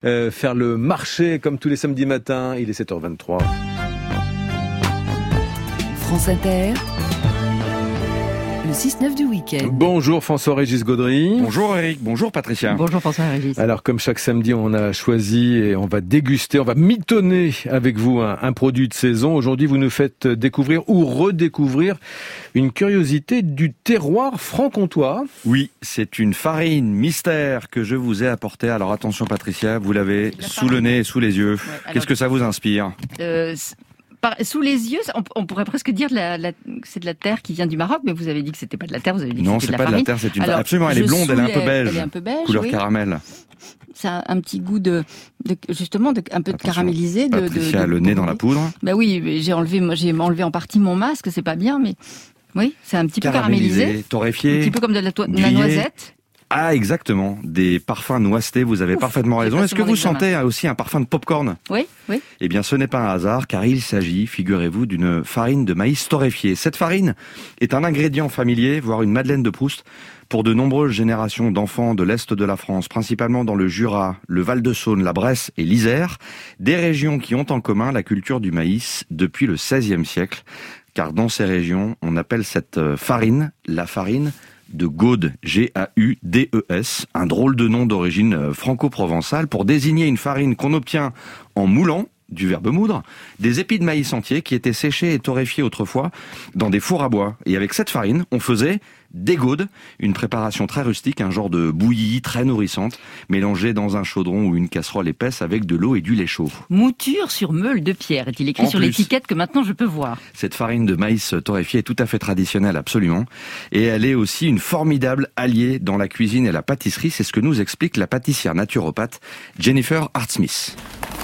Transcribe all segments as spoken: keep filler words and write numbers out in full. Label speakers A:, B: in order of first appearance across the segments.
A: euh, faire le marché comme tous les samedis matins. Il est sept heures vingt-trois.
B: France Inter, le six neuf du week-end.
A: Bonjour François-Régis Gaudry.
C: Bonjour Eric, bonjour Patricia.
D: Bonjour François-Régis.
A: Alors comme chaque samedi, on a choisi et on va déguster, on va mitonner avec vous un, un produit de saison. Aujourd'hui, vous nous faites découvrir ou redécouvrir une curiosité du terroir franc-comtois.
C: Oui, c'est une farine mystère que je vous ai apportée. Alors attention Patricia, vous l'avez sous le nez et sous les yeux. Ouais, Qu'est-ce que ça vous inspire ?
D: euh, Par, sous les yeux, on, on pourrait presque dire de la, la, c'est de la terre qui vient du Maroc, mais vous avez dit que c'était pas de la terre, vous avez dit que
C: non,
D: c'était de la
C: farine. Non, c'est pas de la terre, c'est une farine. Absolument, elle est blonde, elle est un peu beige.
D: Elle est un peu beige,
C: couleur
D: oui.
C: caramel.
D: C'est un, un petit goût de, de justement, de, un peu de Attention, caramélisé. De,
C: Patricia
D: de,
C: a
D: de,
C: le nez dans la poudre.
D: Bah oui, j'ai enlevé, moi, j'ai enlevé en partie mon masque, c'est pas bien, mais oui, c'est un petit peu caramélisé.
C: Torréfié.
D: Un petit peu comme de la, to- de la noisette.
C: Ah, exactement. Des parfums noisetés, vous avez Ouf, parfaitement raison. Est-ce que vous sentez aussi un parfum de popcorn ?
D: Oui, oui.
C: Eh bien, ce n'est pas un hasard, car il s'agit, figurez-vous, d'une farine de maïs torréfiée. Cette farine est un ingrédient familier, voire une Madeleine de Proust, pour de nombreuses générations d'enfants de l'Est de la France, principalement dans le Jura, le Val-de-Saône, la Bresse et l'Isère, des régions qui ont en commun la culture du maïs depuis le seizième siècle, car dans ces régions, on appelle cette farine la farine de Gaude, G A U D E S, un drôle de nom d'origine franco-provençale pour désigner une farine qu'on obtient en moulant, du verbe moudre, des épis de maïs entiers qui étaient séchés et torréfiés autrefois dans des fours à bois. Et avec cette farine, on faisait des gaudes, une préparation très rustique, un genre de bouillie très nourrissante, mélangée dans un chaudron ou une casserole épaisse avec de l'eau et du lait chaud.
D: Mouture sur meule de pierre, est-il écrit en sur plus, l'étiquette que maintenant je peux voir.
C: Cette farine de maïs torréfié est tout à fait traditionnelle, absolument. Et elle est aussi une formidable alliée dans la cuisine et la pâtisserie. C'est ce que nous explique la pâtissière naturopathe Jennifer Hart-Smith.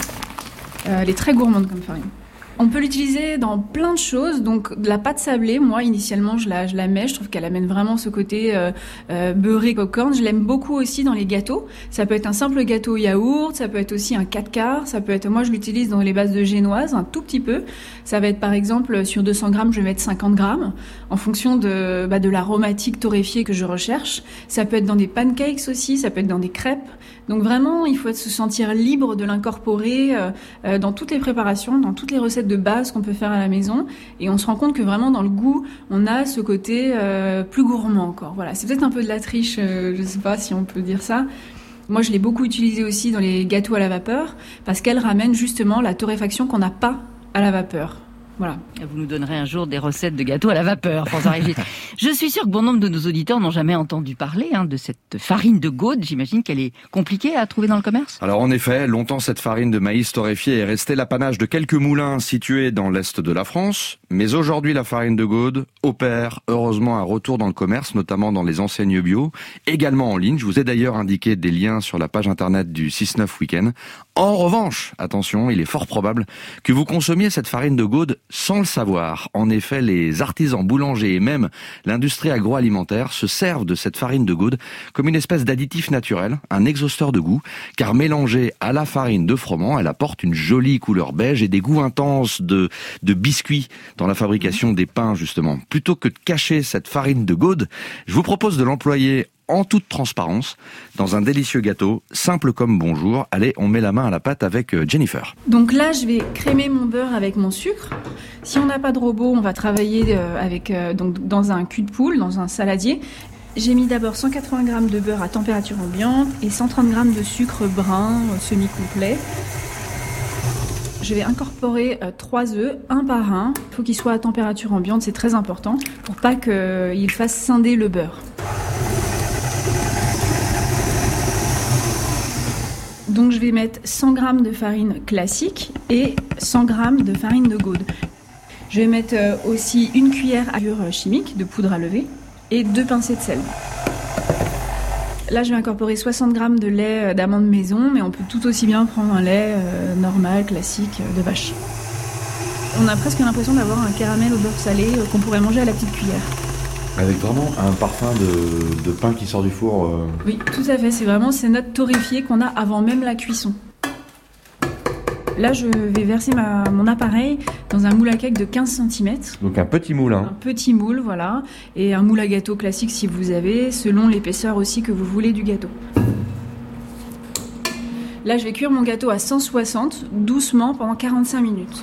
E: Euh, elle est très gourmande comme farine. On peut l'utiliser dans plein de choses, donc de la pâte sablée, moi initialement je la, je la mets, je trouve qu'elle amène vraiment ce côté euh, euh, beurré popcorn. Je l'aime beaucoup aussi dans les gâteaux, ça peut être un simple gâteau au yaourt, ça peut être aussi un quatre quarts, ça peut être, moi je l'utilise dans les bases de génoise un tout petit peu, ça va être par exemple sur deux cents grammes je vais mettre cinquante grammes en fonction de, bah, de l'aromatique torréfiée que je recherche. Ça peut être dans des pancakes aussi, ça peut être dans des crêpes, donc vraiment il faut se sentir libre de l'incorporer euh, euh, dans toutes les préparations, dans toutes les recettes de base qu'on peut faire à la maison, et on se rend compte que vraiment dans le goût on a ce côté euh, plus gourmand encore. Voilà, c'est peut-être un peu de la triche, euh, je sais pas si on peut dire ça. Moi je l'ai beaucoup utilisé aussi dans les gâteaux à la vapeur parce qu'elle ramène justement la torréfaction qu'on n'a pas à la vapeur. Voilà.
D: Vous nous donnerez un jour des recettes de gâteaux à la vapeur, François-Régis. Je suis sûre que bon nombre de nos auditeurs n'ont jamais entendu parler hein, de cette farine de Gaude. J'imagine qu'elle est compliquée à trouver dans le commerce.
C: Alors en effet, longtemps cette farine de maïs torréfié est restée l'apanage de quelques moulins situés dans l'est de la France. Mais aujourd'hui, la farine de Gaude opère heureusement un retour dans le commerce, notamment dans les enseignes bio, également en ligne. Je vous ai d'ailleurs indiqué des liens sur la page internet du six neuf Week-end. En revanche, attention, il est fort probable que vous consommiez cette farine de Gaude sans le savoir. En effet, les artisans boulangers et même l'industrie agroalimentaire se servent de cette farine de Gaude comme une espèce d'additif naturel, un exhausteur de goût, car mélangée à la farine de froment, elle apporte une jolie couleur beige et des goûts intenses de, de biscuits dans la fabrication des pains, justement. Plutôt que de cacher cette farine de Gaude, je vous propose de l'employer en toute transparence, dans un délicieux gâteau, simple comme bonjour. Allez, on met la main à la pâte avec Jennifer.
E: Donc là, je vais crémer mon beurre avec mon sucre. Si on n'a pas de robot, on va travailler avec, euh, donc dans un cul de poule, dans un saladier. J'ai mis d'abord cent quatre-vingts grammes de beurre à température ambiante et cent trente grammes de sucre brun euh, semi-complet. Je vais incorporer euh, trois œufs, un par un. Il faut qu'ils soient à température ambiante, c'est très important, pour pas qu'ils euh, fassent scinder le beurre. Donc je vais mettre cent grammes de farine classique et cent grammes de farine de Gaude. Je vais mettre aussi une cuillère à levure chimique de poudre à lever et deux pincées de sel. Là je vais incorporer soixante grammes de lait d'amande maison, mais on peut tout aussi bien prendre un lait euh, normal, classique, de vache. On a presque l'impression d'avoir un caramel au beurre salé euh, qu'on pourrait manger à la petite cuillère.
F: Avec vraiment un parfum de, de pain qui sort du four. Euh...
E: Oui, tout à fait. C'est vraiment ces notes torréfiées qu'on a avant même la cuisson. Là, je vais verser ma, mon appareil dans un moule à cake de quinze centimètres.
F: Donc un petit moule, hein.
E: Un petit moule, voilà. Et un moule à gâteau classique si vous avez, selon l'épaisseur aussi que vous voulez du gâteau. Là, je vais cuire mon gâteau à cent soixante, doucement, pendant quarante-cinq minutes.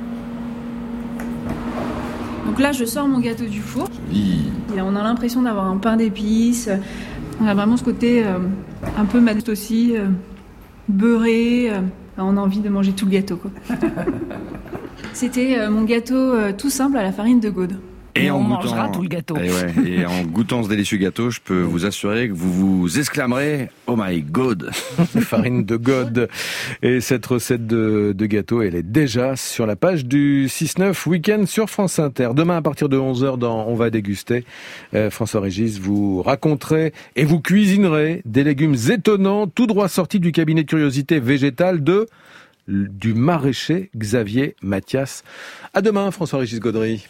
E: Donc là, je sors mon gâteau du four. Et on a l'impression d'avoir un pain d'épices. On a vraiment ce côté euh, un peu madeleine aussi, euh, beurré. Euh, on a envie de manger tout le gâteau, quoi. C'était euh, mon gâteau euh, tout simple à la farine de Gaude.
C: Et,
D: et
C: en
D: on
C: goûtant,
D: mangera tout le gâteau.
C: Et, ouais, et en goûtant ce délicieux gâteau, je peux vous assurer que vous vous exclamerez « Oh my God !»
A: Farine de Gaude. Et cette recette de, de gâteau, elle est déjà sur la page du six neuf Week-end sur France Inter. Demain, à partir de onze heures, dans On va déguster, euh, François-Régis vous raconterez et vous cuisinerez des légumes étonnants, tout droit sortis du cabinet de curiosité végétale de du maraîcher Xavier Mathias. À demain, François-Régis Gaudry.